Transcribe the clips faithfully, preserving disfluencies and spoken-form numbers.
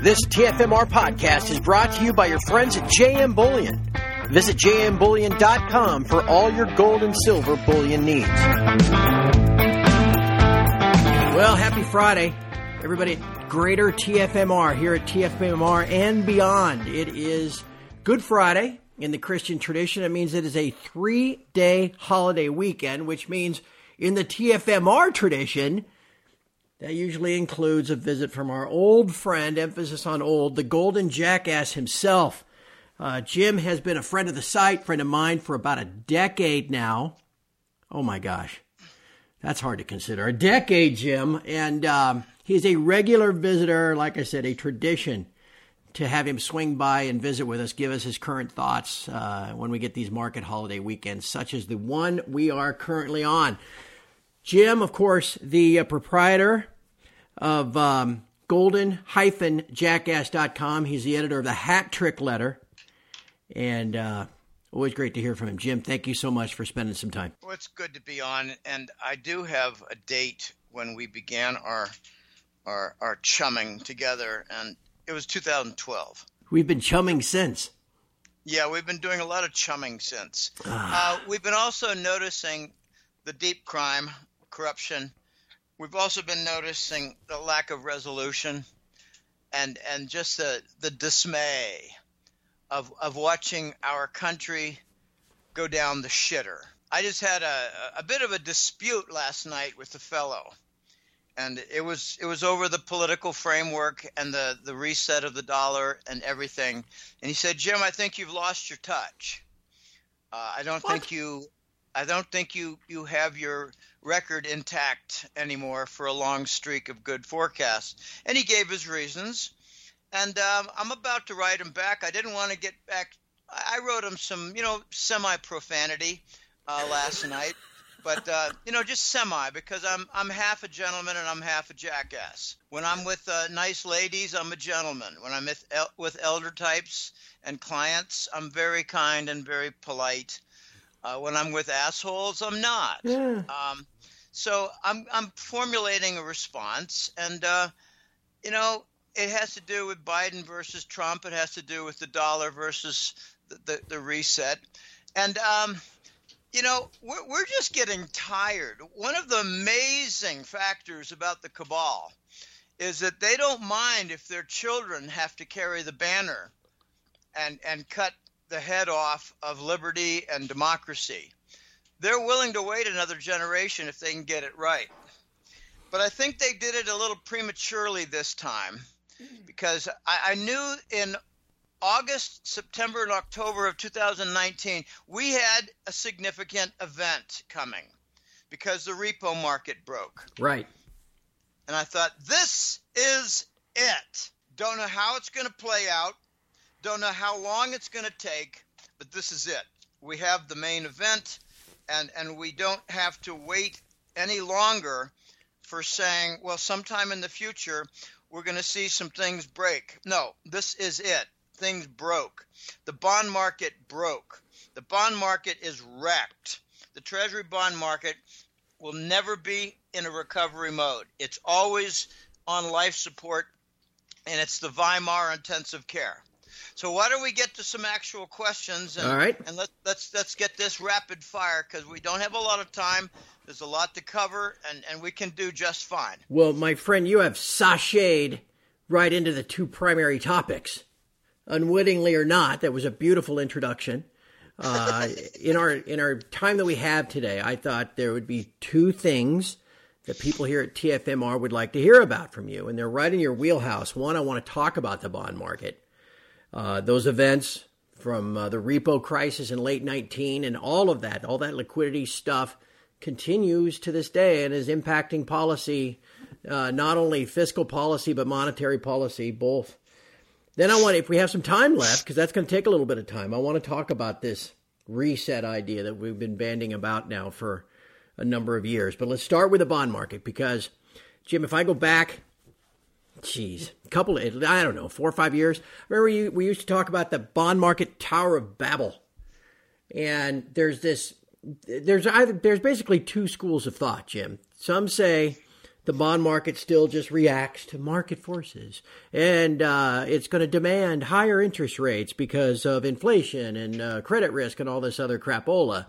This T F M R podcast is brought to you by your friends at J M Bullion. Visit j m bullion dot com for all your gold and silver bullion needs. Well, happy Friday, everybody at Greater T F M R, here at T F M R and beyond. It is Good Friday in the Christian tradition. It means it is a three-day holiday weekend, which means in the T F M R tradition, that usually includes a visit from our old friend, emphasis on old, the Golden Jackass himself. Uh, Jim has been a friend of the site, friend of mine for about a decade now. Oh my gosh, that's hard to consider. A decade, Jim. And um, he's a regular visitor, like I said, a tradition to have him swing by and visit with us, give us his current thoughts uh, when we get these market holiday weekends, such as the one we are currently on. Jim, of course, the uh, proprietor of um, golden dash jackass dot com. He's the editor of the Hat Trick Letter. And uh, always great to hear from him. Jim, thank you so much for spending some time. Well, it's good to be on. And I do have a date when we began our our, our chumming together, and it was two thousand twelve. We've been chumming since. Yeah, we've been doing a lot of chumming since. uh, we've been also noticing the deep crime, corruption. We've also been noticing the lack of resolution and and just the, the dismay of of watching our country go down the shitter. I just had a, a bit of a dispute last night with a fellow, and it was it was over the political framework and the, the reset of the dollar and everything. And he said, "Jim, I think you've lost your touch. Uh, I don't What? think you I don't think you, you have your record intact anymore for a long streak of good forecasts." And he gave his reasons. And um, I'm about to write him back. I didn't want to get back. I wrote him some, you know, semi-profanity uh, last night. But, uh, you know, just semi, because I'm I'm half a gentleman and I'm half a jackass. When I'm with uh, nice ladies, I'm a gentleman. When I'm with, el- with elder types and clients, I'm very kind and very polite. Uh, when I'm with assholes, I'm not. Yeah. Um, so I'm I'm formulating a response, and uh, you know, it has to do with Biden versus Trump. It has to do with the dollar versus the the, the reset, and um, you know, we're we're just getting tired. One of the amazing factors about the cabal is that they don't mind if their children have to carry the banner and and cut the head off of liberty and democracy. They're willing to wait another generation if they can get it right. But I think they did it a little prematurely this time, because I, I knew in August, September, and October of two thousand nineteen, we had a significant event coming because the repo market broke. Right. And I thought, this is it. Don't know how it's going to play out. Don't know how long it's going to take, but this is it. We have the main event, and, and we don't have to wait any longer for saying, well, sometime in the future, we're going to see some things break. No, this is it. Things broke. The bond market broke. The bond market is wrecked. The Treasury bond market will never be in a recovery mode. It's always on life support, and it's the Weimar intensive care. So why don't we get to some actual questions, and, All right. and let, let's let's get this rapid fire, because we don't have a lot of time. There's a lot to cover, and, and we can do just fine. Well, my friend, you have sashayed right into the two primary topics, unwittingly or not. That was a beautiful introduction. Uh, in our in our time that we have today, I thought there would be two things that people here at T F M R would like to hear about from you, and they're right in your wheelhouse. One, I want to talk about the bond market. Uh, those events from uh, the repo crisis in late nineteen and all of that, all that liquidity stuff continues to this day and is impacting policy, uh, not only fiscal policy, but monetary policy, both. Then I want, if we have some time left, because that's going to take a little bit of time, I want to talk about this reset idea that we've been banding about now for a number of years. But let's start with the bond market, because, Jim, if I go back, geez, a couple of, I don't know, four or five years. Remember you, we used to talk about the bond market Tower of Babel. And there's this, there's either, there's basically two schools of thought, Jim. Some say the bond market still just reacts to market forces. And uh, it's going to demand higher interest rates because of inflation and uh, credit risk and all this other crapola.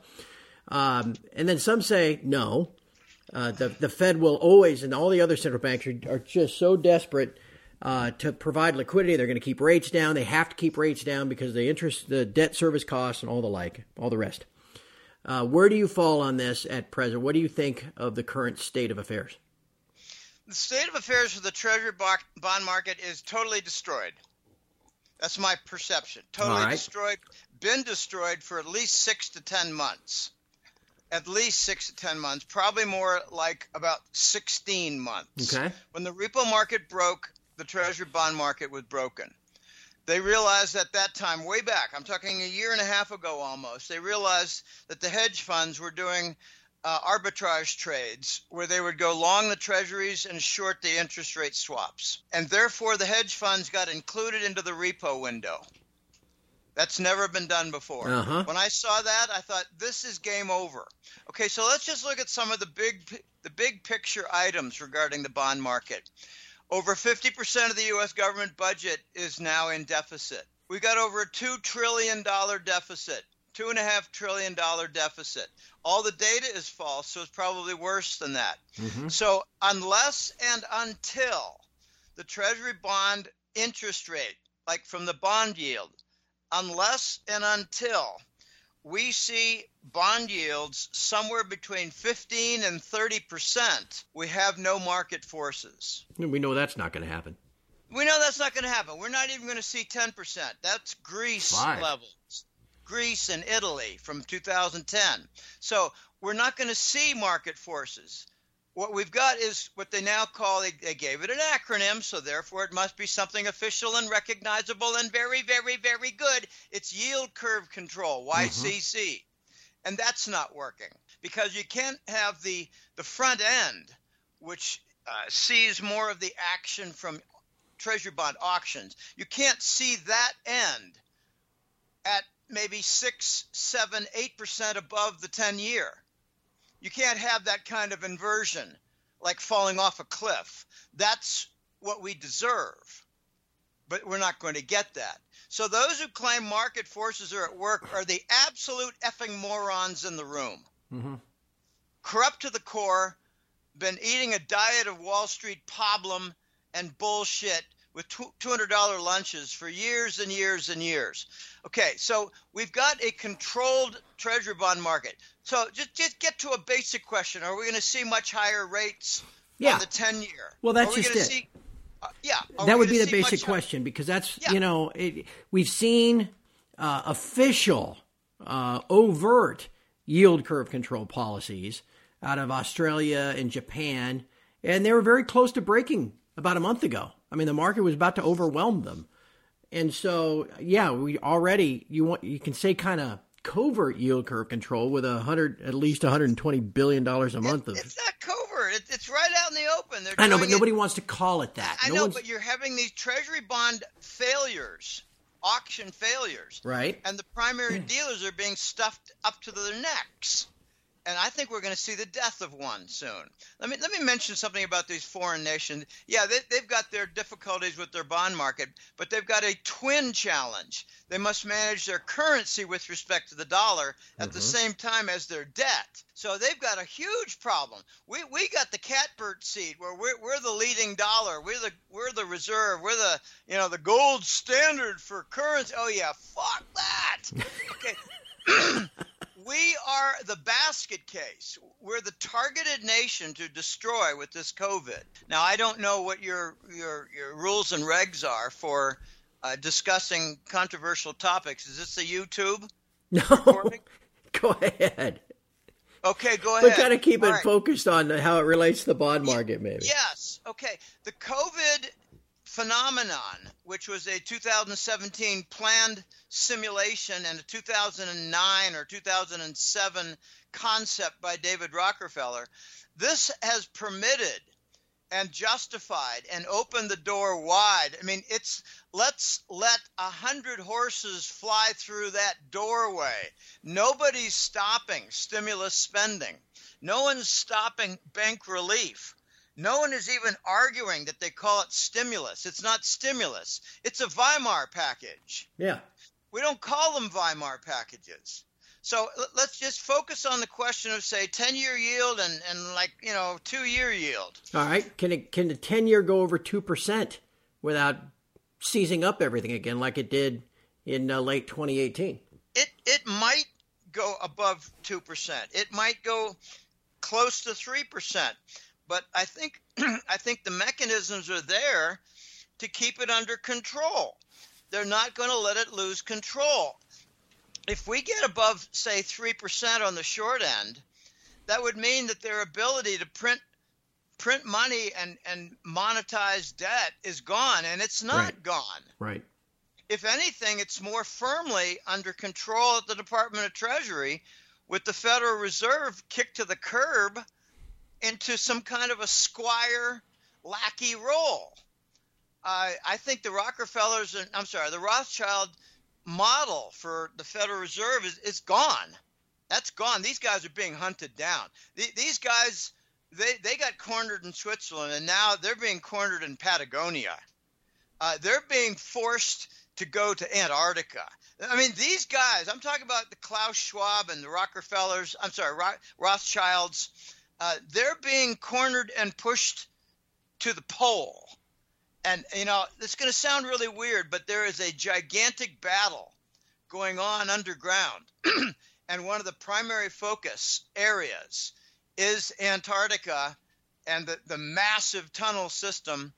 Um, and then some say, no, uh, the, the Fed will always, and all the other central banks are, are just so desperate uh, to provide liquidity. They're going to keep rates down. They have to keep rates down because the interest, the debt service costs and all the like, all the rest. Uh, where do you fall on this at present? What do you think of the current state of affairs? The state of affairs for the Treasury bond market is totally destroyed. That's my perception. Totally right. destroyed. Been destroyed for at least six to ten months. At least six to ten months. Probably more like about sixteen months. Okay. When the repo market broke, the Treasury bond market was broken. They realized at that time, way back, I'm talking a year and a half ago almost, they realized that the hedge funds were doing uh, arbitrage trades where they would go long the treasuries and short the interest rate swaps. And therefore, the hedge funds got included into the repo window. That's never been done before. Uh-huh. When I saw that, I thought, this is game over. Okay, so let's just look at some of the big, the big picture items regarding the bond market. Over fifty percent of the U S government budget is now in deficit. We got over a two trillion dollars deficit, two point five trillion dollars deficit. All the data is false, so it's probably worse than that. Mm-hmm. So unless and until the Treasury bond interest rate, like from the bond yield, unless and until we see bond yields somewhere between fifteen and thirty percent, we have no market forces. We know that's not going to happen. We know that's not going to happen. We're not even going to see ten percent. That's Greece Five. levels. Greece and Italy from two thousand ten. So we're not going to see market forces. What we've got is what they now call, they, they gave it an acronym, so therefore it must be something official and recognizable and very, very, very good. It's yield curve control, Y C C. Mm-hmm. And that's not working because you can't have the, the front end, which uh, sees more of the action from Treasury bond auctions. You can't see that end at maybe six, seven, eight percent above the ten year. You can't have that kind of inversion, like falling off a cliff. That's what we deserve, but we're not going to get that. So those who claim market forces are at work are the absolute effing morons in the room. Mm-hmm. Corrupt to the core, been eating a diet of Wall Street problem and bullshit with two hundred dollars lunches for years and years and years. Okay, so we've got a controlled Treasury bond market. So just, just get to a basic question. Are we going to see much higher rates yeah. on the ten-year? Well, that's Are we just gonna it. See, uh, yeah. Are that we would be gonna the see basic much question because that's, yeah. you know, it, we've seen uh, official, uh, overt yield curve control policies out of Australia and Japan, and they were very close to breaking about a month ago. I mean, the market was about to overwhelm them. And so, yeah, we already, you want, you can say kind of covert yield curve control with a hundred, at least one hundred twenty billion dollars a month. It, of It's not covert. It, it's right out in the open. They're I know, but it, nobody wants to call it that. I no know, one's, but you're having these Treasury bond failures, auction failures. Right. And the primary dealers are being stuffed up to their necks. And I think we're going to see the death of one soon. Let me let me mention something about these foreign nations. Yeah, they, they've got their difficulties with their bond market, but they've got a twin challenge. They must manage their currency with respect to the dollar at mm-hmm. the same time as their debt. So they've got a huge problem. We we got the catbird seat where we're we're the leading dollar. We're the we're the reserve. We're the you know the gold standard for currency. Oh yeah, fuck that. Okay. We are the basket case. We're the targeted nation to destroy with this COVID. Now, I don't know what your your, your rules and regs are for uh, discussing controversial topics. Is this a YouTube no. recording? Go ahead. Okay, go ahead. But kind of keep All it right. focused on how it relates to the bond market, maybe. Yes. Okay. The COVID phenomenon, which was a two thousand seventeen planned simulation and a two thousand nine or two thousand seven concept by David Rockefeller, this has permitted and justified and opened the door wide. I mean, it's let's let a hundred horses fly through that doorway. Nobody's stopping stimulus spending. No one's stopping bank relief. No one is even arguing that they call it stimulus. It's not stimulus. It's a Weimar package. Yeah. We don't call them Weimar packages. So let's just focus on the question of, say, ten-year yield and, and like, you know, two-year yield. All right. Can it, can the ten-year go over two percent without seizing up everything again like it did in uh, late twenty eighteen? It it might go above two percent. It might go close to three percent. But I think I think the mechanisms are there to keep it under control. They're not going to let it lose control. If we get above, say, three percent on the short end, that would mean that their ability to print print money and, and monetize debt is gone, and it's not Right. gone. Right. If anything, it's more firmly under control at the Department of Treasury, with the Federal Reserve kicked to the curb into some kind of a squire lackey role. Uh, I think the Rockefellers, and I'm sorry, the Rothschild model for the Federal Reserve is, is gone. That's gone. These guys are being hunted down. The, these guys, they, they got cornered in Switzerland, and now they're being cornered in Patagonia. Uh, they're being forced to go to Antarctica. I mean, these guys, I'm talking about the Klaus Schwab and the Rockefellers, I'm sorry, Ro- Rothschilds, uh, they're being cornered and pushed to the pole. And, you know, it's going to sound really weird, but there is a gigantic battle going on underground. And one of the primary focus areas is Antarctica and the, the massive tunnel system.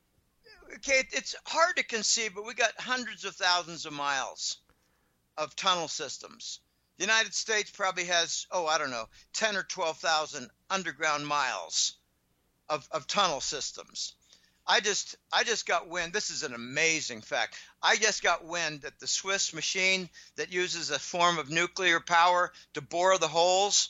Okay, it's hard to conceive, but we got hundreds of thousands of miles of tunnel systems. The United States probably has, oh, I don't know, ten or twelve thousand underground miles of, of tunnel systems. I just I just got wind. This is an amazing fact. I just got wind that the Swiss machine that uses a form of nuclear power to bore the holes,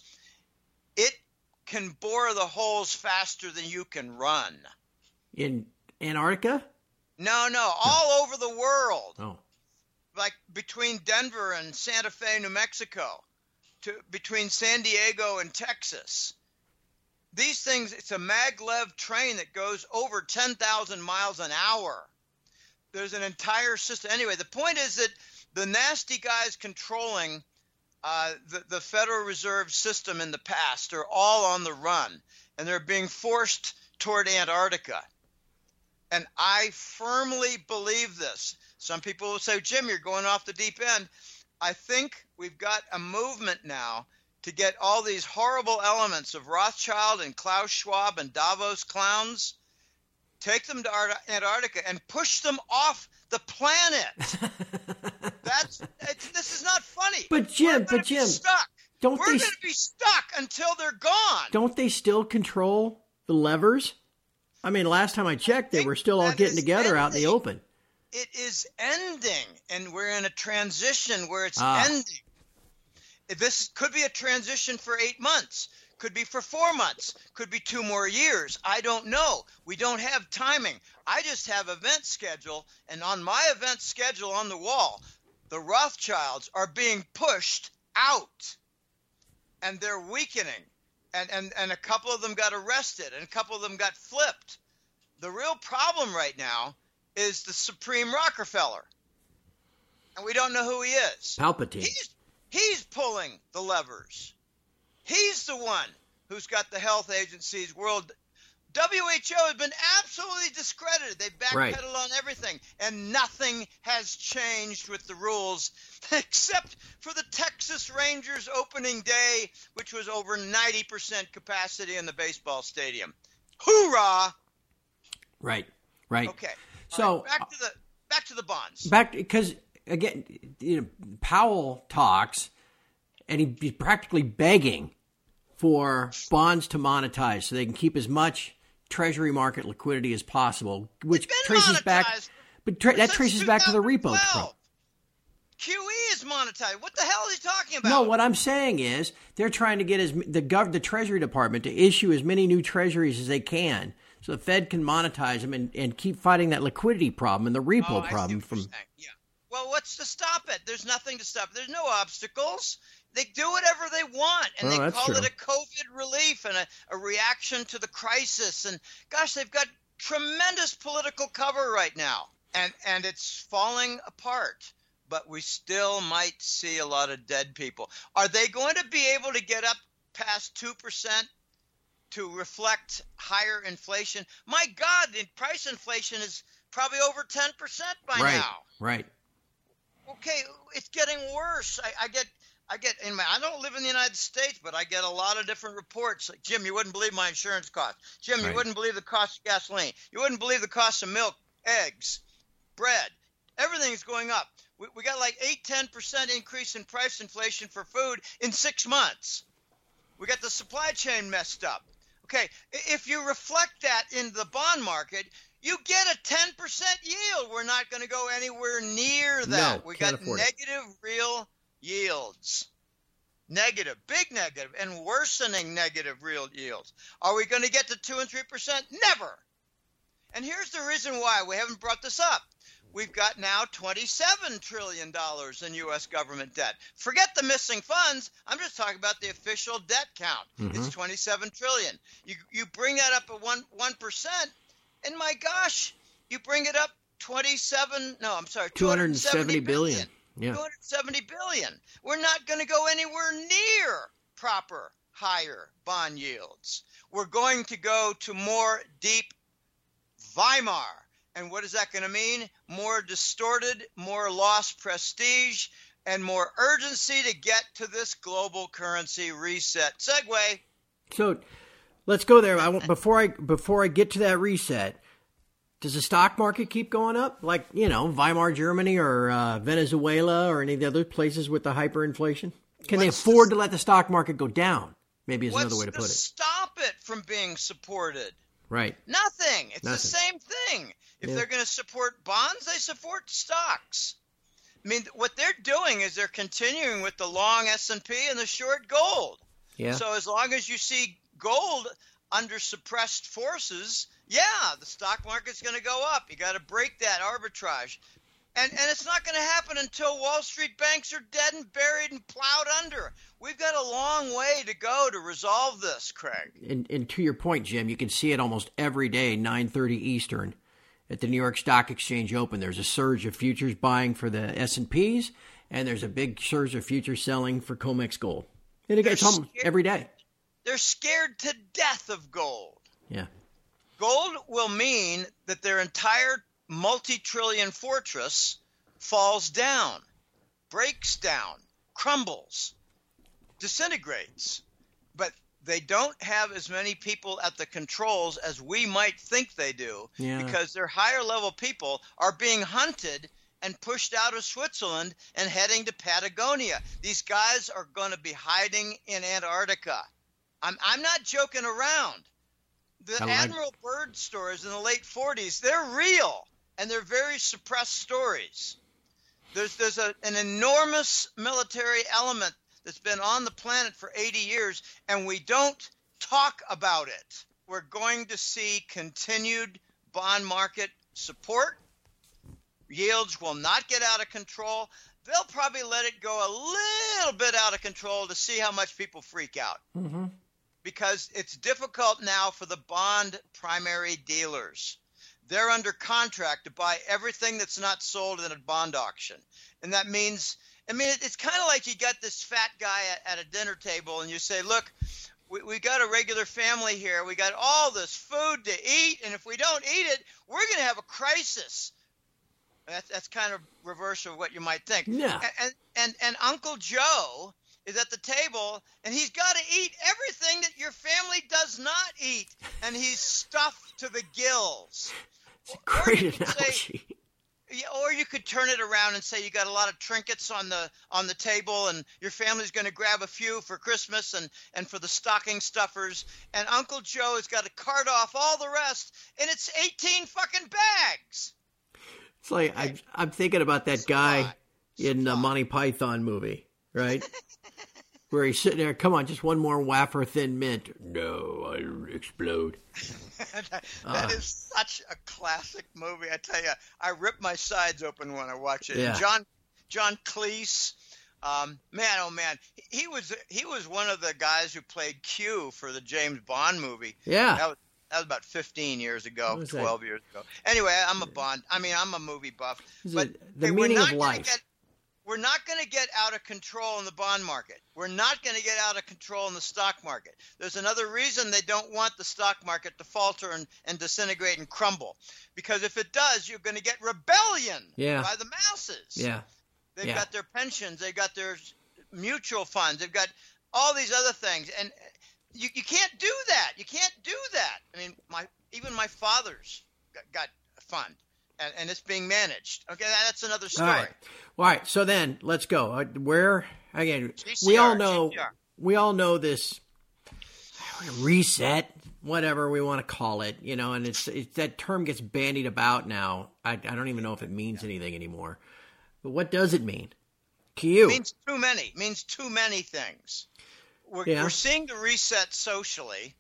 it can bore the holes faster than you can run. In Antarctica? No, no, all over the world. Oh. Like between Denver and Santa Fe, New Mexico, to between San Diego and Texas. These things, it's a maglev train that goes over ten thousand miles an hour. There's an entire system. Anyway, the point is that the nasty guys controlling uh, the, the Federal Reserve system in the past are all on the run, and they're being forced toward Antarctica. And I firmly believe this. Some people will say, Jim, you're going off the deep end. I think we've got a movement now to get all these horrible elements of Rothschild and Klaus Schwab and Davos clowns, take them to Antarctica and push them off the planet. That's this is not funny. But Jim, but Jim, stuck. don't We're they? We're going to be stuck until they're gone. Don't they still control the levers? I mean, last time I checked, they were still all getting together out in the open. It is ending, and we're in a transition where it's ah. ending. This could be a transition for eight months, could be for four months, could be two more years. I don't know. We don't have timing. I just have event schedule, and on my event schedule on the wall, the Rothschilds are being pushed out, and they're weakening, and, and, and a couple of them got arrested, and a couple of them got flipped. The real problem right now is the Supreme Rockefeller, and we don't know who he is. Palpatine. He's He's pulling the levers. He's the one who's got the health agencies, world. W H O has been absolutely discredited. They backpedal right. on everything, and nothing has changed with the rules except for the Texas Rangers opening day, which was over ninety percent capacity in the baseball stadium. Hoorah! Right, right. Okay. So right, back to the back to the bonds. Back because. Again, you know, Powell talks, and he, he's practically begging for bonds to monetize so they can keep as much Treasury market liquidity as possible, which traces monetized. back. But tra- that traces back to the repo problem. Q E is monetized. What the hell is he talking about? No, what I'm saying is they're trying to get as the gov- the Treasury Department to issue as many new treasuries as they can, so the Fed can monetize them and, and keep fighting that liquidity problem and the repo oh, problem from. Yeah. Well, what's to stop it? There's nothing to stop it. There's no obstacles. They do whatever they want, and Oh, they that's call true. it a COVID relief and a, a reaction to the crisis. And gosh, they've got tremendous political cover right now, and and it's falling apart. But we still might see a lot of dead people. Are they going to be able to get up past two percent to reflect higher inflation? My God, the price inflation is probably over ten percent by Right, now. right. Okay, it's getting worse. I, I get, I get in my. I don't live in the United States, but I get a lot of different reports. Like, Jim, you wouldn't believe my insurance cost. Jim, Right. you wouldn't believe the cost of gasoline. You wouldn't believe the cost of milk, eggs, bread. Everything's going up. We, we got like eight, ten percent increase in price inflation for food in six months. We got the supply chain messed up. Okay, if you reflect that in the bond market, you get a ten percent yield. We're not going to go anywhere near that. No, we can't got afford it. negative real yields. Negative, big negative, and worsening negative real yields. Are we going to get to two and three percent? Never. And here's the reason why we haven't brought this up. We've got now twenty-seven trillion dollars in U S government debt. Forget the missing funds. I'm just talking about the official debt count. Mhm. It's twenty-seven trillion dollars. You you bring that up at one one percent, and my gosh, you bring it up twenty-seven. No, I'm sorry, two hundred seventy billion. billion. Yeah. two hundred seventy billion. We're not going to go anywhere near proper higher bond yields. We're going to go to more deep Weimar. And what is that going to mean? More distorted, more lost prestige, and more urgency to get to this global currency reset. Segue. So let's go there. I want, before I before I get to that reset, does the stock market keep going up? Like, you know, Weimar Germany or uh, Venezuela or any of the other places with the hyperinflation? Can they What's afford the- to let the stock market go down? Maybe is What's another way to to put it. stop it from being supported? Right. Nothing. It's the Nothing. same thing. If Yeah. they're going to support bonds, they support stocks. I mean, what they're doing is they're continuing with the long S and P and the short gold. Yeah. So as long as you see gold under suppressed forces, yeah, the stock market's going to go up. You got to break that arbitrage. And and it's not going to happen until Wall Street banks are dead and buried and plowed under. We've got a long way to go to resolve this, Craig. And, and to your point, Jim, you can see it almost every day, nine thirty Eastern, at the New York Stock Exchange Open. There's a surge of futures buying for the S and Ps, and there's a big surge of futures selling for COMEX Gold. And it gets They're almost scared- every day. They're scared to death of gold. Yeah. Gold will mean that their entire multi-trillion fortress falls down, breaks down, crumbles, disintegrates. But they don't have as many people at the controls as we might think they do, Yeah. because their higher level people are being hunted and pushed out of Switzerland and heading to Patagonia. These guys are going to be hiding in Antarctica. I'm I'm not joking around. The I like- Admiral Byrd stories in the late forties, they're real, and they're very suppressed stories. There's there's a, an enormous military element that's been on the planet for eighty years, and we don't talk about it. We're going to see continued bond market support. Yields will not get out of control. They'll probably let it go a little bit out of control to see how much people freak out. Mm-hmm. Because it's difficult now for the bond primary dealers. They're under contract to buy everything that's not sold in a bond auction. And that means, I mean, it's kind of like you got this fat guy at, at a dinner table and you say, look, we, we got a regular family here. We got all this food to eat. And if we don't eat it, we're going to have a crisis. That's, that's kind of reverse of what you might think. Yeah. And, and, and Uncle Joe is at the table, and he's got to eat everything that your family does not eat, and he's stuffed to the gills. It's a great Or you could say- analogy. Yeah, or you could turn it around and say you got a lot of trinkets on the on the table, and your family's going to grab a few for Christmas and, and for the stocking stuffers, and Uncle Joe has got to cart off all the rest, and it's eighteen fucking bags. It's like I, I'm thinking about that guy Supply. in the Supply. Monty Python movie, right? Where he's sitting there, come on, just one more wafer thin mint. No, I'll explode. that Uh. that is such a classic movie. I tell you, I rip my sides open when I watch it. Yeah. And John John Cleese, Um, man, oh man, he was he was one of the guys who played Q for the James Bond movie. Yeah, that was, that was about fifteen years ago, twelve that? years ago. Anyway, I'm a Bond. I mean, I'm a movie buff. Is but it the hey, meaning we're not of life. Get, we're not going to get out of control in the bond market. We're not going to get out of control in the stock market. There's another reason they don't want the stock market to falter and, and disintegrate and crumble. Because if it does, you're going to get rebellion yeah. by the masses. Yeah. They've yeah. got their pensions. They've got their mutual funds. They've got all these other things. And you, you can't do that. You can't do that. I mean, my even my father's got, got a fund. And, and it's being managed. Okay, that's another story. All right. All right. So then let's go. Uh, where again? G C R, we all know. G C R. We all know this reset, whatever we want to call it. You know, and it's, it's that term gets bandied about now. I, I don't even know if it means anything anymore. But what does it mean to you? It means too many. It means too many things. We're, yeah. we're seeing the reset socially.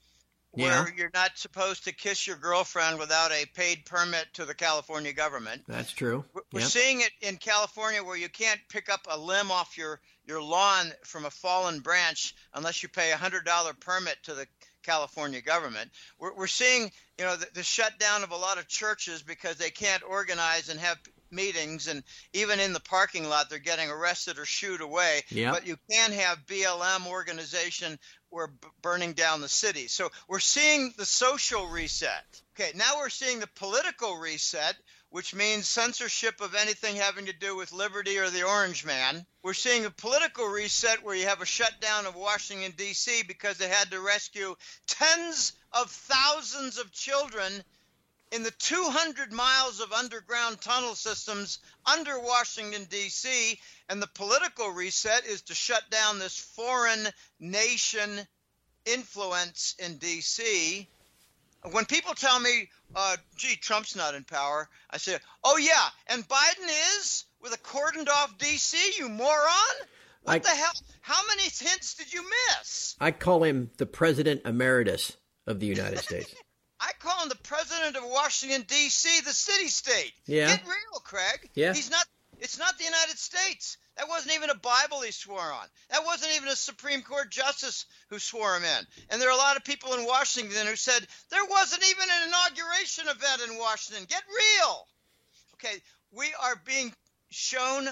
Where yeah. you're not supposed to kiss your girlfriend without a paid permit to the California government. That's true. We're yep. seeing it in California where you can't pick up a limb off your, your lawn from a fallen branch unless you pay a one hundred dollars permit to the California government. We're, we're seeing, you know, the, the shutdown of a lot of churches because they can't organize and have meetings, and even in the parking lot they're getting arrested or shooed away. Yep. But you can have B L M organization we're b- burning down the city. So we're seeing the social reset. Okay, now we're seeing the political reset, which means censorship of anything having to do with liberty or the Orange Man. We're seeing a political reset where you have a shutdown of Washington, D C because they had to rescue tens of thousands of children in the two hundred miles of underground tunnel systems under Washington, D C, and the political reset is to shut down this foreign nation influence in D C. When people tell me, uh, gee, Trump's not in power, I say, oh, yeah, and Biden is with a cordoned off D C, you moron? What I, the hell? How many hints did you miss? I call him the President Emeritus of the United States. I call him the president of Washington, D C, the city-state. Yeah. Get real, Craig. Yeah. He's not. It's not the United States. That wasn't even a Bible he swore on. That wasn't even a Supreme Court justice who swore him in. And there are a lot of people in Washington who said there wasn't even an inauguration event in Washington. Get real. Okay, we are being shown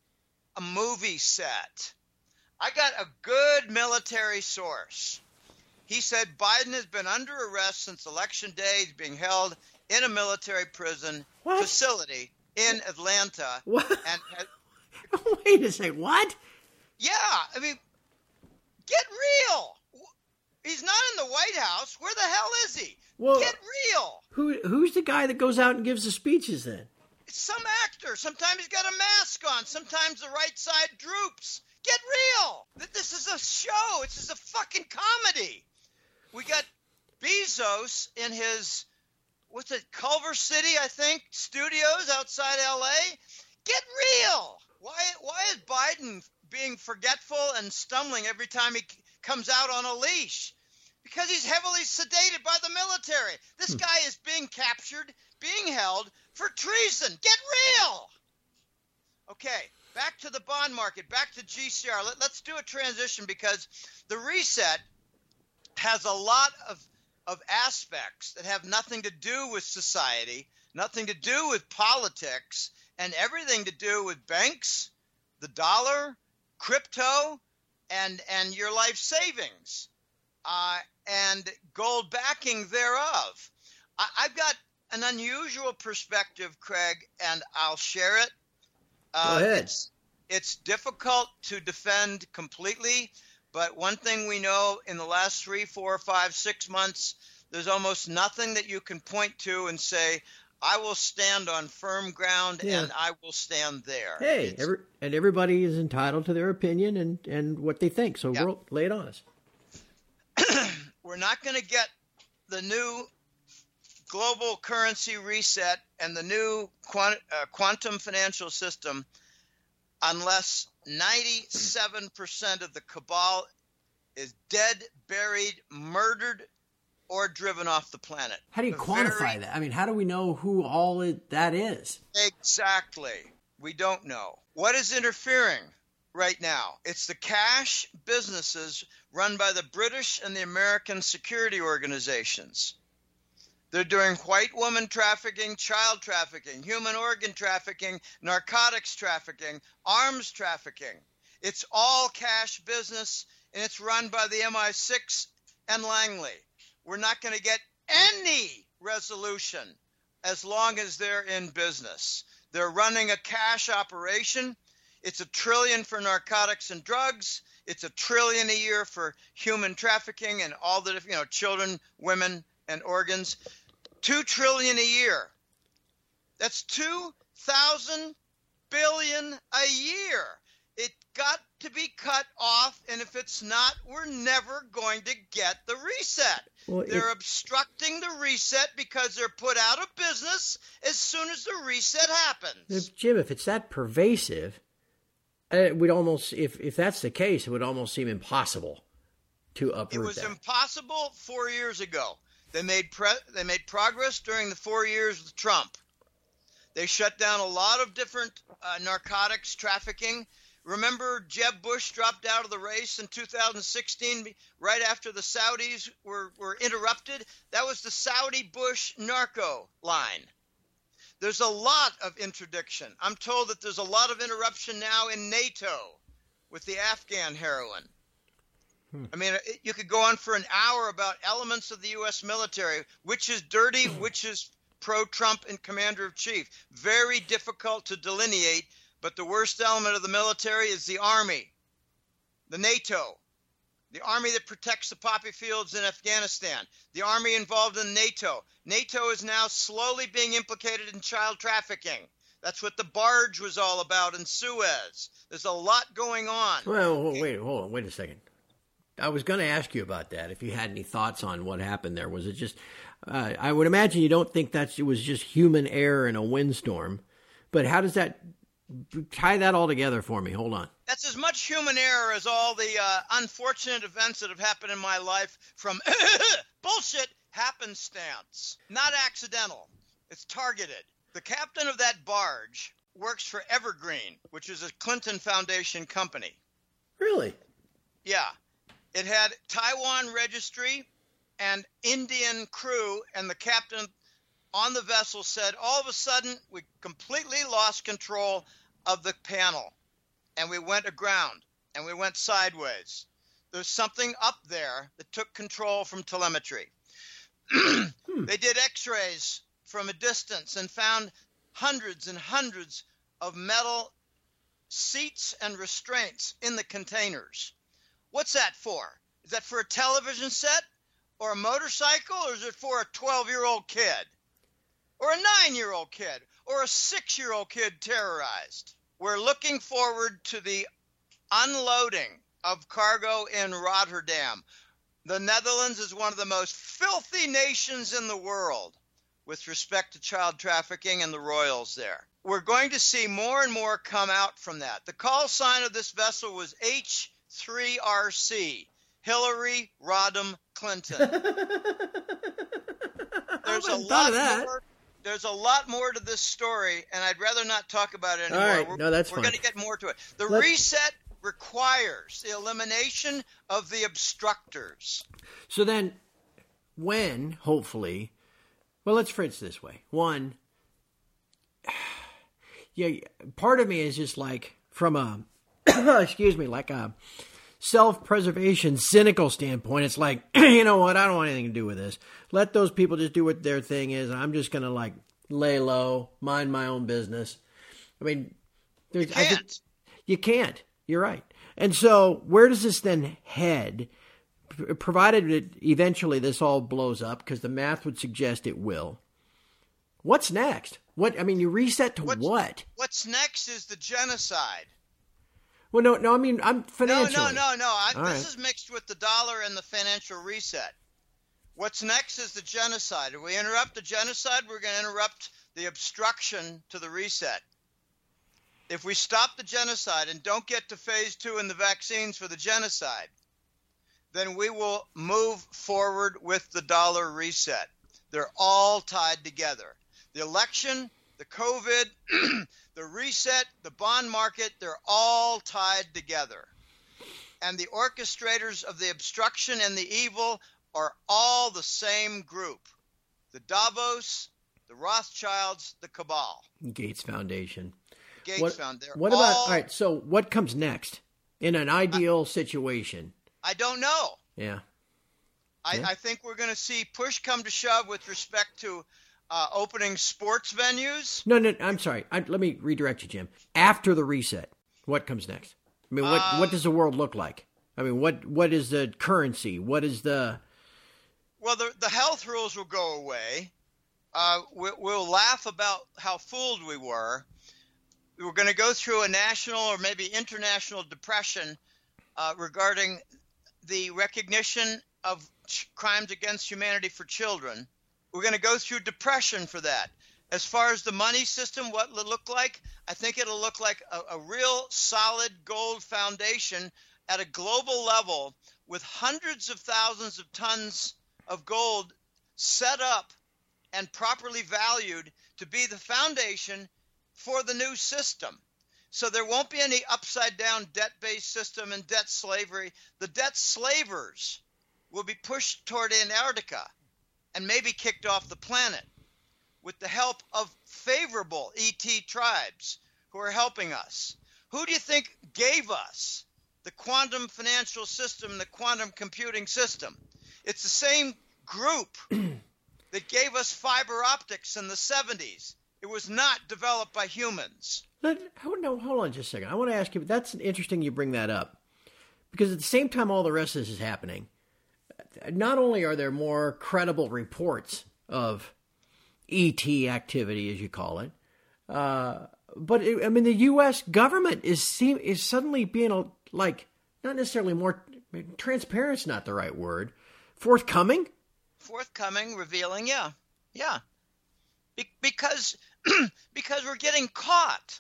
a movie set. I got a good military source. He said Biden has been under arrest since Election Day. He's being held in a military prison what? facility in Atlanta. What? And has, Wait a second. What? yeah, I mean, get real. He's not in the White House. Where the hell is he? Well, get real. Who Who's the guy that goes out and gives the speeches then? It's some actor. Sometimes he's got a mask on. Sometimes the right side droops. Get real. This is a show. This is a fucking comedy. We got Bezos in his, what's it, Culver City, I think, studios outside L A. Get real. Why Why is Biden being forgetful and stumbling every time he comes out on a leash? Because he's heavily sedated by the military. This hmm. guy is being captured, being held for treason. Get real. Okay, back to the bond market, back to G C R. Let, let's do a transition because the reset has a lot of, of aspects that have nothing to do with society, nothing to do with politics, and everything to do with banks, the dollar, crypto, and and your life savings, uh, and gold backing thereof. I, I've got an unusual perspective, Craig, and I'll share it. Uh, Go ahead. It's, it's difficult to defend completely, but one thing we know in the last three, four, five, six months, there's almost nothing that you can point to and say, I will stand on firm ground yeah. and I will stand there. Hey, every, and everybody is entitled to their opinion and, and what they think. So yeah. roll, lay it on us. We're not going to get the new global currency reset and the new quant, uh, quantum financial system unless ninety-seven percent of the cabal is dead, buried, murdered, or driven off the planet. How do you the quantify very, that? I mean, how do we know who all it, that is? Exactly. We don't know. What is interfering? right now. It's the cash businesses run by the British and the American security organizations. They're doing white woman trafficking, child trafficking, human organ trafficking, narcotics trafficking, arms trafficking. It's all cash business, and it's run by the M I six and Langley. We're not going to get any resolution as long as they're in business. They're running a cash operation. It's a trillion for narcotics and drugs. It's a trillion a year for human trafficking and all the, you know, children, women, and organs. Two trillion a year. That's two thousand billion a year. It got to be cut off, and if it's not, we're never going to get the reset. Well, they're it, obstructing the reset because they're put out of business as soon as the reset happens. If, Jim, if it's that pervasive, it would almost, if, if that's the case, it would almost seem impossible to uproot that. It was that. impossible four years ago. They made pre- they made progress during the four years with Trump. They shut down a lot of different uh, narcotics trafficking. Remember, Jeb Bush dropped out of the race in two thousand sixteen, right after the Saudis were, were interrupted. That was the Saudi-Bush narco line. There's a lot of interdiction. I'm told that there's a lot of interruption now in NATO with the Afghan heroin. Hmm. I mean, you could go on for an hour about elements of the U S military, which is dirty, which is pro-Trump and commander-in-chief. Very difficult to delineate. But the worst element of the military is the Army, the NATO, the Army that protects the poppy fields in Afghanistan, the Army involved in NATO. NATO is now slowly being implicated in child trafficking. That's what the barge was all about in Suez. There's a lot going on. Well, wait, hold on, wait a second. I was going to ask you about that, if you had any thoughts on what happened there. Was it just, uh, I would imagine you don't think that it was just human error in a windstorm, but how does that... Tie that all together for me. Hold on. That's as much human error as all the uh, unfortunate events that have happened in my life from bullshit happenstance. Not accidental. It's targeted. The captain of that barge works for Evergreen, which is a Clinton Foundation company. Really? Yeah. It had Taiwan registry and Indian crew, and the captain on the vessel said, all of a sudden, we completely lost control of the panel, and we went aground, and we went sideways. There's something up there that took control from telemetry. hmm. They did x-rays from a distance and found hundreds and hundreds of metal seats and restraints in the containers. What's that for? Is that for a television set or a motorcycle, or is it for a twelve-year-old kid? Or a nine-year-old kid, or a six-year-old kid terrorized? We're looking forward to the unloading of cargo in Rotterdam. The Netherlands is one of the most filthy nations in the world with respect to child trafficking and the royals there. We're going to see more and more come out from that. The call sign of this vessel was H three R C, Hillary Rodham Clinton. There's a lot more. There's a lot more to this story, and I'd rather not talk about it anymore. All right. We're, no, that's we're fine. going to get more to it. The Let's... reset requires the elimination of the obstructors. So then, when, hopefully, well, let's phrase it this way. One, yeah, part of me is just like, from a, excuse me, like a self-preservation, cynical standpoint, it's like, you know what, I don't want anything to do with this. Let those people just do what their thing is. I'm just going to, like, lay low, mind my own business. I mean, there's, you can't. I just, you can't. You're right. And so where does this then head, provided that eventually this all blows up, because the math would suggest it will? What's next? What I mean, you reset to what's, what? What's next is the genocide. Well, no, no, I mean, I'm financially. No, no, no, no. I, this right. is mixed with the dollar and the financial reset. What's next is the genocide. If we interrupt the genocide, we're going to interrupt the obstruction to the reset. If we stop the genocide and don't get to phase two in the vaccines for the genocide, then we will move forward with the dollar reset. They're all tied together. The election, the COVID, the reset, the bond market, they're all tied together. And the orchestrators of the obstruction and the evil are all the same group. The Davos, the Rothschilds, the cabal. Gates Foundation. Gates what, Foundation. What all, about, all right, so what comes next in an ideal I, situation? I don't know. Yeah. I, yeah. I think we're going to see push come to shove with respect to uh, opening sports venues. No, no, I'm sorry. I, let me redirect you, Jim. After the reset, what comes next? I mean, what uh, what does the world look like? I mean, what what is the currency? What is the... Well, the, the health rules will go away. Uh, we, we'll laugh about how fooled we were. We're going to go through a national or maybe international depression uh, regarding the recognition of ch- crimes against humanity for children. We're going to go through depression for that. As far as the money system, what will it look like? I think it'll look like a, a real solid gold foundation at a global level with hundreds of thousands of tons of gold set up and properly valued to be the foundation for the new system. So there won't be any upside down debt-based system and debt slavery. The debt slavers will be pushed toward Antarctica and maybe kicked off the planet with the help of favorable E T tribes who are helping us. Who do you think gave us the quantum financial system, the quantum computing system? It's the same group that gave us fiber optics in the seventies. It was not developed by humans. Let, no, hold on just a second. I want to ask you, that's interesting you bring that up. Because at the same time all the rest of this is happening, not only are there more credible reports of E T activity, as you call it, uh, but it, I mean, the U S government is seem, is suddenly being, a, like, not necessarily more, transparent's not the right word, forthcoming? Forthcoming, revealing, yeah. Yeah. Be- because, because we're getting caught.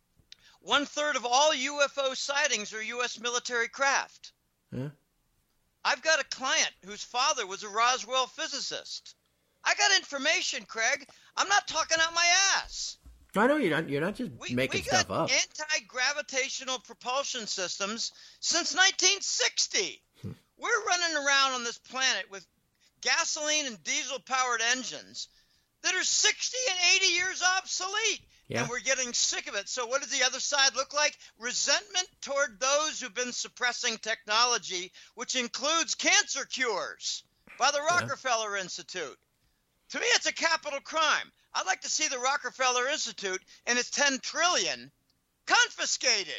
One third of all U F O sightings are U S military craft. Yeah. I've got a client whose father was a Roswell physicist. I got information, Craig. I'm not talking out my ass. I know you're not. You're not just we, making we stuff got up. Anti-gravitational propulsion systems since nineteen sixty. Hmm. We're running around on this planet with gasoline and diesel-powered engines that are sixty and eighty years obsolete. Yeah. And we're getting sick of it. So what does the other side look like? Resentment toward those who've been suppressing technology, which includes cancer cures by the Rockefeller yeah. Institute. To me, it's a capital crime. I'd like to see the Rockefeller Institute and its ten trillion dollars confiscated.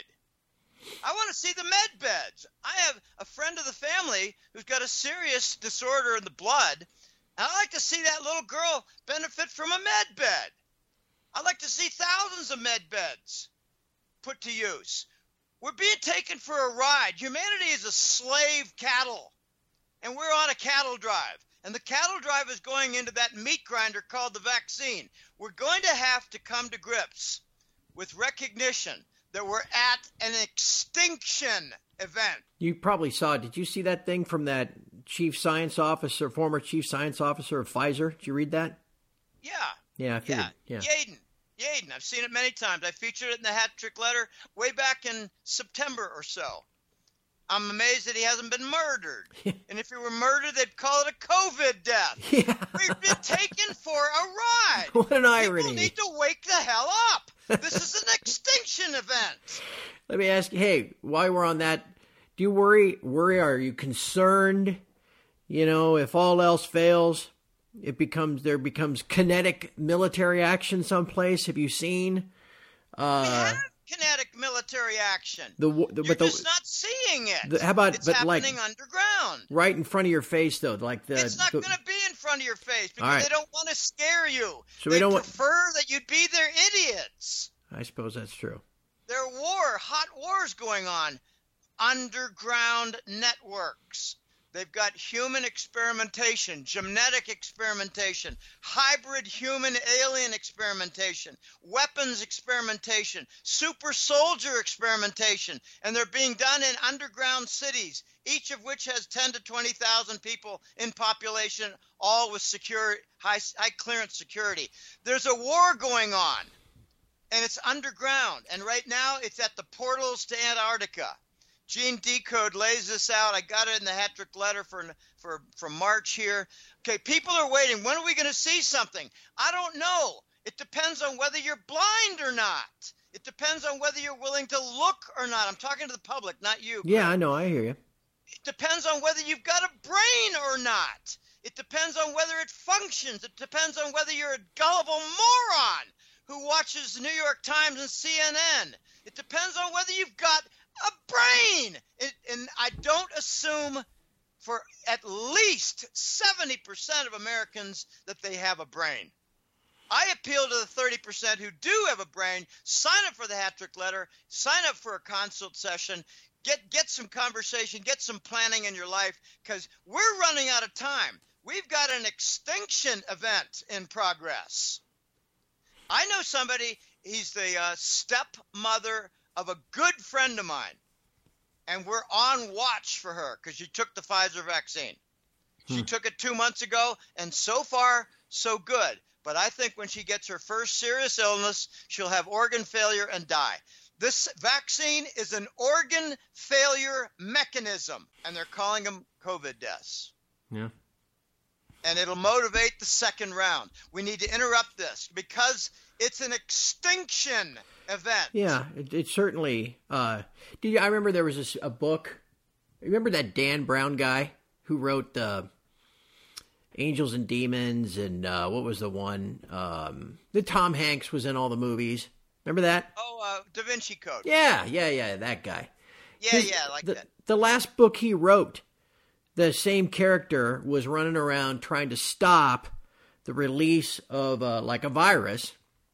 I want to see the med beds. I have a friend of the family who's got a serious disorder in the blood, and I'd like to see that little girl benefit from a med bed. I'd like to see thousands of med beds put to use. We're being taken for a ride. Humanity is a slave cattle, and we're on a cattle drive. And the cattle drive is going into that meat grinder called the vaccine. We're going to have to come to grips with recognition that we're at an extinction event. You probably saw, did you see that thing from that chief science officer, former chief science officer of Pfizer? Did you read that? Yeah. Yeah, I figured, yeah. yeah. Yaden. Yaden. I've seen it many times. I featured it in the Hat Trick Letter way back in September or so. I'm amazed that he hasn't been murdered. And if he were murdered, they'd call it a COVID death. Yeah. We've been taken for a ride. What an irony. People need to wake the hell up. This is an extinction event. Let me ask you, hey, while we're on that, do you worry, worry, are you concerned, you know, if all else fails, it becomes, there becomes kinetic military action someplace? Have you seen? Uh, we have kinetic military action. The, the, You're but the, just not seeing it. The, how about, it's but happening like, underground. Right in front of your face, though. Like the, it's not going to be in front of your face because right. they don't want to scare you. So they we don't prefer want, that you'd be their idiots. I suppose that's true. There are war, hot wars going on. Underground networks. They've got human experimentation, genetic experimentation, hybrid human-alien experimentation, weapons experimentation, super soldier experimentation, and they're being done in underground cities, each of which has ten to twenty thousand people in population, all with secure, high, high clearance security. There's a war going on. and it's underground. And right now, it's at the portals to Antarctica. Gene Decode lays this out. I got it in the hat trick letter for for for March here. Okay, people are waiting. When are we going to see something? I don't know. It depends on whether you're blind or not. It depends on whether you're willing to look or not. I'm talking to the public, not you. Yeah, I know. I hear you. It depends on whether you've got a brain or not. It depends on whether it functions. It depends on whether you're a gullible moron who watches the New York Times and C N N. It depends on whether you've got a brain. It, and I don't assume for at least seventy percent of Americans that they have a brain. I appeal to the thirty percent who do have a brain. Sign up for the hat trick letter. Sign up for a consult session. Get get some conversation. Get some planning in your life, because we're running out of time. We've got an extinction event in progress. I know somebody, he's the uh, stepmother of a good friend of mine, and we're on watch for her because she took the Pfizer vaccine. She hmm. took it two months ago, and so far, so good. But I think when she gets her first serious illness, she'll have organ failure and die. This vaccine is an organ failure mechanism, and they're calling them COVID deaths. Yeah. And it'll motivate the second round. We need to interrupt this because it's an extinction event. Yeah, it, it certainly. Uh, do you, I remember there was this, a book. Remember that Dan Brown guy who wrote uh, Angels and Demons, and uh, what was the one? Um, the Tom Hanks was in all the movies. Remember that? Oh, uh, Da Vinci Code. Yeah, yeah, yeah, that guy. Yeah, His, yeah, I like the, that. The last book he wrote, the same character was running around trying to stop the release of uh, like a virus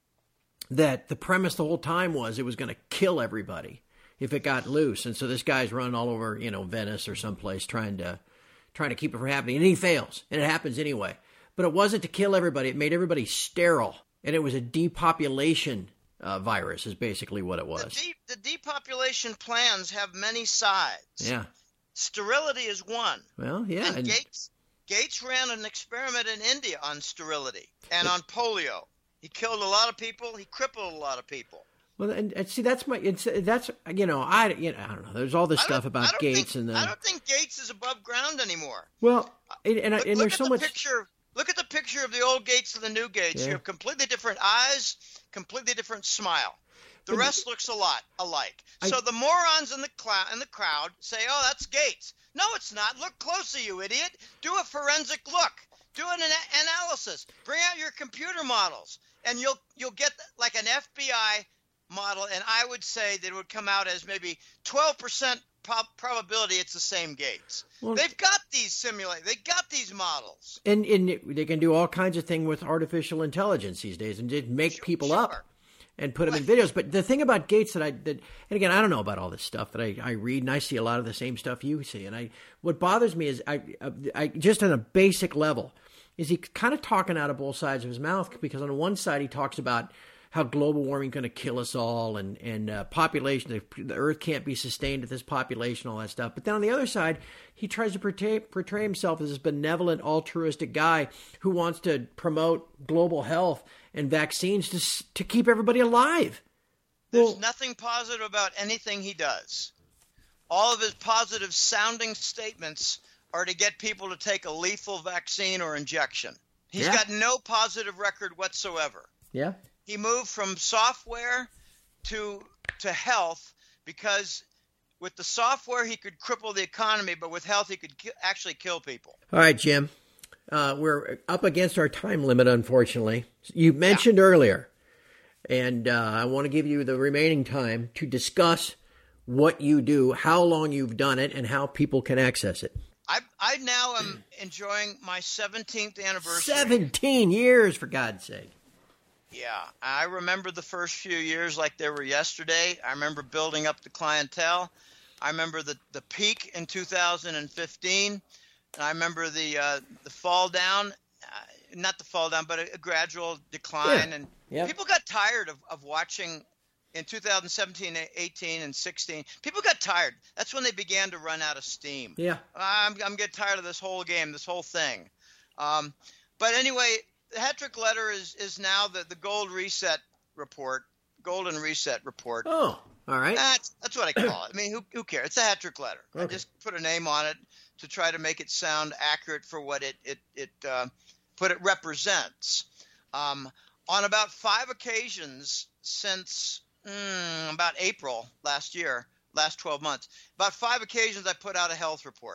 that the premise the whole time was it was going to kill everybody if it got loose. And so this guy's running all over, you know, Venice or someplace trying to trying to keep it from happening. And he fails, and it happens anyway. But it wasn't to kill everybody. It made everybody sterile, and it was a depopulation uh, virus is basically what it was. The, de- the depopulation plans have many sides. Yeah. Sterility is one. Well, yeah. And, and Gates Gates ran an experiment in India on sterility and on polio. He killed a lot of people. He crippled a lot of people. Well, and, and see, that's my. It's that's you know I you know I don't know. There's all this stuff about Gates think, and the. I don't think Gates is above ground anymore. Well, and and, look, and look there's at so the much. Picture, look at the picture of the old Gates and the new Gates. Yeah. You have completely different eyes, completely different smile. The rest looks a lot alike. I, so the morons in the cloud in the crowd say, "Oh, that's Gates." No, it's not. Look closer, you idiot. Do a forensic look. Do an ana- analysis. Bring out your computer models, and you'll you'll get like an F B I model. And I would say that it would come out as maybe twelve percent prob- probability it's the same Gates. Well, they've got these simulate. They got these models, and and they can do all kinds of things with artificial intelligence these days, and just make sure, people sure. up. And put them in videos. But the thing about Gates that I that, and again, I don't know about all this stuff, but I, I read and I see a lot of the same stuff you see. And I, what bothers me is I, I just on a basic level, is he kind of talking out of both sides of his mouth, because on one side he talks about how global warming is going to kill us all, and and uh, population, the, the Earth can't be sustained at this population, all that stuff. But then on the other side, he tries to portray, portray himself as this benevolent, altruistic guy who wants to promote global health and vaccines to to keep everybody alive. There's well, nothing positive about anything he does. All of his positive sounding statements are to get people to take a lethal vaccine or injection. He's yeah. got no positive record whatsoever. Yeah. He moved from software to to health because with the software he could cripple the economy, but with health he could ki- actually kill people. All right, Jim. Uh, we're up against our time limit, unfortunately. You mentioned yeah. earlier, and uh, I want to give you the remaining time to discuss what you do, how long you've done it, and how people can access it. I I now am enjoying my seventeenth anniversary. Seventeen years, for God's sake. Yeah, I remember the first few years like they were yesterday. I remember building up the clientele. I remember the, the peak in two thousand fifteen. And I remember the uh, the fall down, uh, not the fall down, but a, a gradual decline. Yeah. And yep. people got tired of, of watching in two thousand seventeen, eighteen, and sixteen. People got tired. That's when they began to run out of steam. Yeah. I'm, I'm getting tired of this whole game, this whole thing. Um, but anyway, the hat trick letter is, is now the, the gold reset report. Golden Reset Report. Oh, all right. That's, that's what I call it. I mean, who, who cares? It's a hat trick letter. Okay. I just put a name on it to try to make it sound accurate for what it it it uh, what it represents. Um, on about five occasions since mm, about April last year, last twelve months, about five occasions I put out a health report.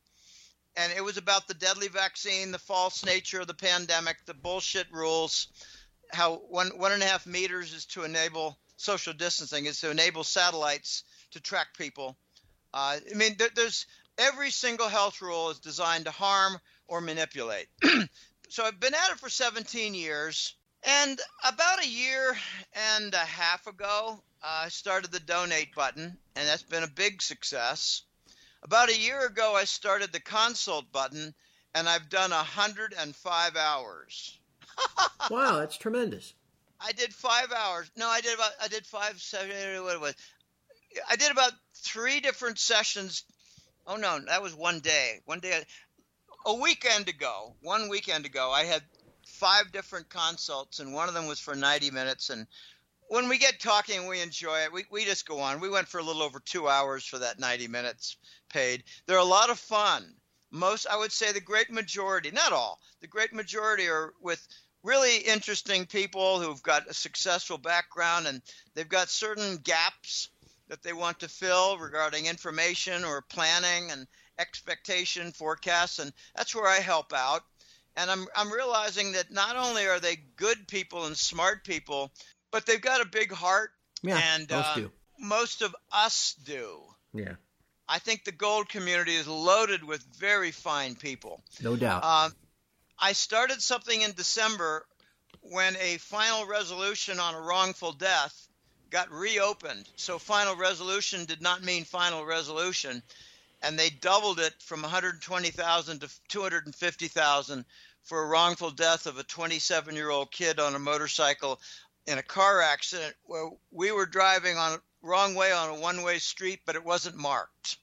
And it was about the deadly vaccine, the false nature of the pandemic, the bullshit rules, how one one and a half meters is to enable social distancing, is to enable satellites to track people. Uh, I mean, there, there's every single health rule is designed to harm or manipulate. So I've been at it for seventeen years. And about a year and a half ago, uh, I started the donate button, and that's been a big success. About a year ago, I started the consult button, and I've done one hundred five hours. Wow, that's tremendous. I did five hours. No, I did about, I did five, seven, eight, what it was. I did about three different sessions. Oh, no, that was one day. One day, a weekend ago, one weekend ago, I had five different consults, and one of them was for ninety minutes. And when we get talking, we enjoy it. We we just go on. We went for a little over two hours for that ninety minutes paid. They're a lot of fun. Most, I would say the great majority, not all, the great majority are with really interesting people who've got a successful background, and they've got certain gaps that they want to fill regarding information or planning and expectation forecasts. And that's where I help out. And I'm I'm realizing that not only are they good people and smart people, but they've got a big heart. Yeah, and most uh, do. Most of us do. Yeah. I think the gold community is loaded with very fine people. No doubt. Um, I started something in December when a final resolution on a wrongful death got reopened. So final resolution did not mean final resolution. And they doubled it from one hundred twenty thousand to two hundred fifty thousand for a wrongful death of a twenty-seven-year-old kid on a motorcycle in a car accident where we were driving on wrong way on a one-way street, but it wasn't marked.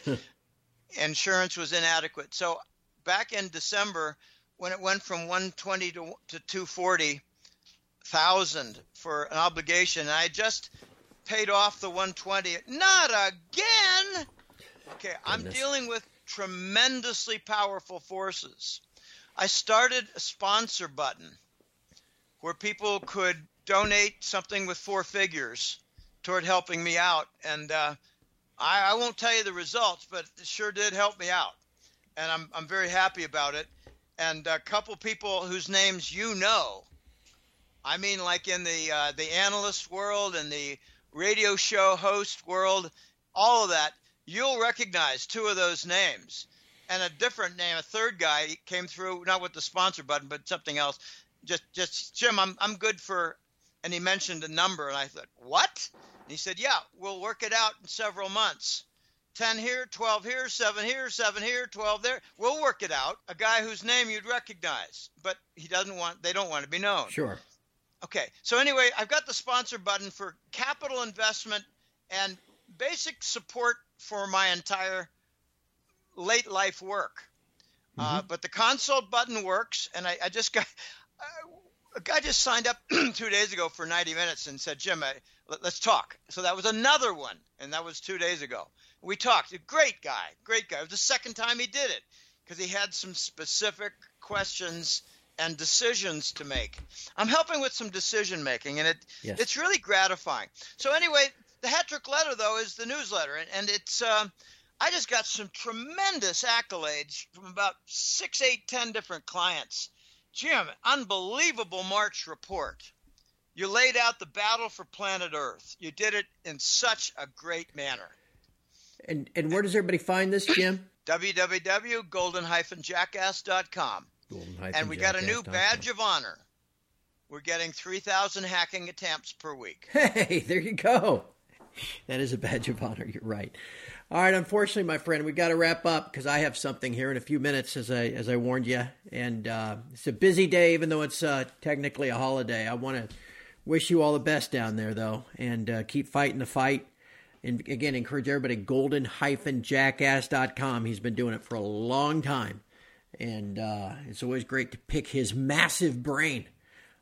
Insurance was inadequate. So back in December, when it went from one hundred twenty to, to two hundred forty thousand for an obligation, I just paid off the one hundred twenty. Not again. Okay, I'm Goodness. dealing with tremendously powerful forces. I started a sponsor button where people could donate something with four figures toward helping me out. And uh, I, I won't tell you the results, but it sure did help me out. And I'm I'm very happy about it. And a couple people whose names you know, I mean like in the uh, the analyst world and the radio show host world, all of that, you'll recognize two of those names. And a different name, a third guy came through, not with the sponsor button, but something else. Just, just Jim, I'm I'm good for, and he mentioned a number, and I thought, what? And he said, yeah, we'll work it out in several months. ten here, twelve here, seven here, seven here, twelve there. We'll work it out. A guy whose name you'd recognize, but he doesn't want, they don't want to be known. Sure. Okay. So anyway, I've got the sponsor button for capital investment and basic support for my entire late life work. Mm-hmm. Uh, but the consult button works, and I, I just got uh, a guy just signed up two days ago for ninety minutes and said, Jim, I, let, let's talk. So that was another one, and that was two days ago. We talked. A great guy, great guy. It was the second time he did it because he had some specific questions and decisions to make. I'm helping with some decision making, and it yes. it's really gratifying. So anyway, the hat trick letter, though, is the newsletter, and, and it's uh, I just got some tremendous accolades from about six, eight, ten different clients. Jim, unbelievable March report. You laid out the battle for planet Earth. You did it in such a great manner. And and where does everybody find this, Jim? w w w dot golden dash jackass dot com. And we got a new badge of honor. We're getting three thousand hacking attempts per week. Hey, there you go. That is a badge of honor. You're right. All right. Unfortunately, my friend, we got to wrap up because I have something here in a few minutes, as I as I warned you. And uh, it's a busy day, even though it's uh, technically a holiday. I want to wish you all the best down there, though, and uh, keep fighting the fight. And again, encourage everybody, golden dash jackass dot com. He's been doing it for a long time. And uh, it's always great to pick his massive brain.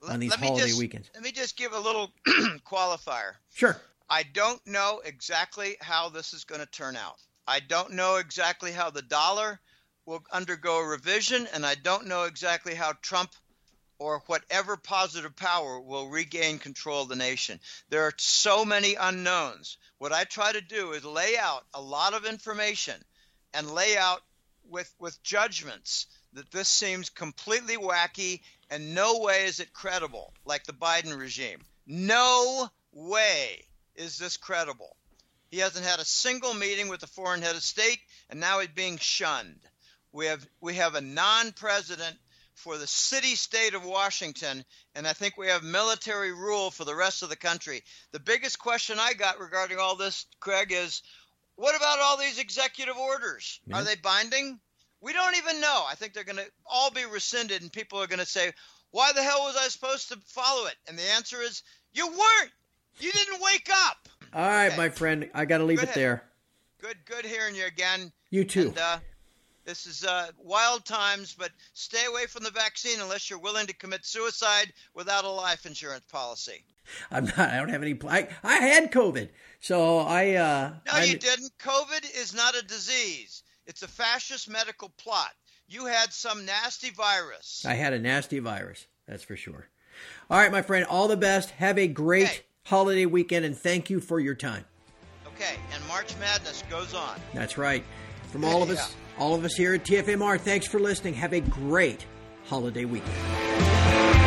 on these let me holiday just, weekends. Let me just give a little qualifier. Sure. I don't know exactly how this is going to turn out. I don't know exactly how the dollar will undergo a revision, and I don't know exactly how Trump or whatever positive power will regain control of the nation. There are so many unknowns. What I try to do is lay out a lot of information and lay out with, with judgments that this seems completely wacky and no way is it credible, like the Biden regime. No way is this credible. He hasn't had a single meeting with the foreign head of state, and now he's being shunned. We have we have a non-president for the city-state of Washington, and I think we have military rule for the rest of the country. The biggest question I got regarding all this, Craig, is what about all these executive orders? Yeah. Are they binding? We don't even know. I think they're going to all be rescinded, and people are going to say, why the hell was I supposed to follow it? And the answer is, you weren't. You didn't wake up. All right, okay. My friend, I got to leave Go it ahead. there. Good, good hearing you again. You too. And, uh, This is uh, wild times, but stay away from the vaccine unless you're willing to commit suicide without a life insurance policy. I'm not. I don't have any. I, I had COVID, so I. Uh, no, I, you didn't. COVID is not a disease. It's a fascist medical plot. You had some nasty virus. I had a nasty virus. That's for sure. All right, my friend. All the best. Have a great okay. holiday weekend, and thank you for your time. Okay, and March Madness goes on. That's right. From all of us. Yeah. All of us here at T F M R, thanks for listening. Have a great holiday weekend.